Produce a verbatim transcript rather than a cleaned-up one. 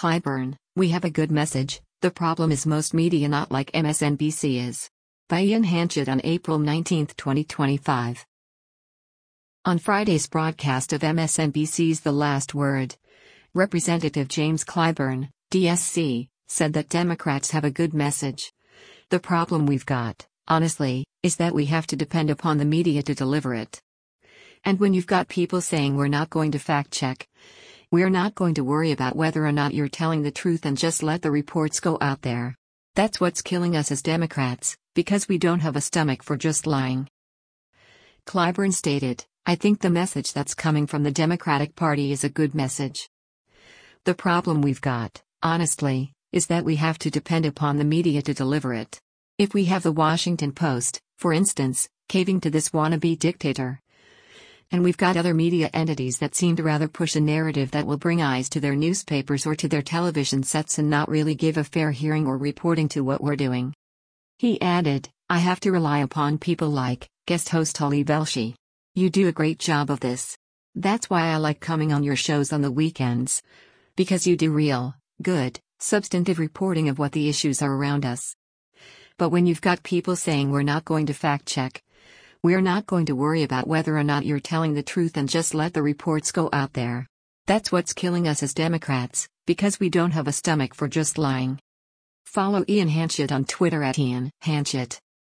Clyburn, we have a good message. The problem is most media not like M S N B C is. By Ian Hanchett on April nineteenth, twenty twenty-five. On Friday's broadcast of M S N B C's The Last Word, Representative James Clyburn, D S C, said that Democrats have a good message. The problem we've got, honestly, is that we have to depend upon the media to deliver it. And when you've got people saying we're not going to fact-check, we're not going to worry about whether or not you're telling the truth and just let the reports go out there. That's what's killing us as Democrats, because we don't have a stomach for just lying. Clyburn stated, I think the message that's coming from the Democratic Party is a good message. The problem we've got, honestly, is that we have to depend upon the media to deliver it. If we have the Washington Post, for instance, caving to this wannabe dictator, and we've got other media entities that seem to rather push a narrative that will bring eyes to their newspapers or to their television sets and not really give a fair hearing or reporting to what we're doing. He added, I have to rely upon people like guest host Holly Velshi. You do a great job of this. That's why I like coming on your shows on the weekends. Because you do real, good, substantive reporting of what the issues are around us. But when you've got people saying we're not going to fact-check, we're not going to worry about whether or not you're telling the truth and just let the reports go out there. That's what's killing us as Democrats, because we don't have a stomach for just lying. Follow Ian Hanchett on Twitter at Ian Hanchett.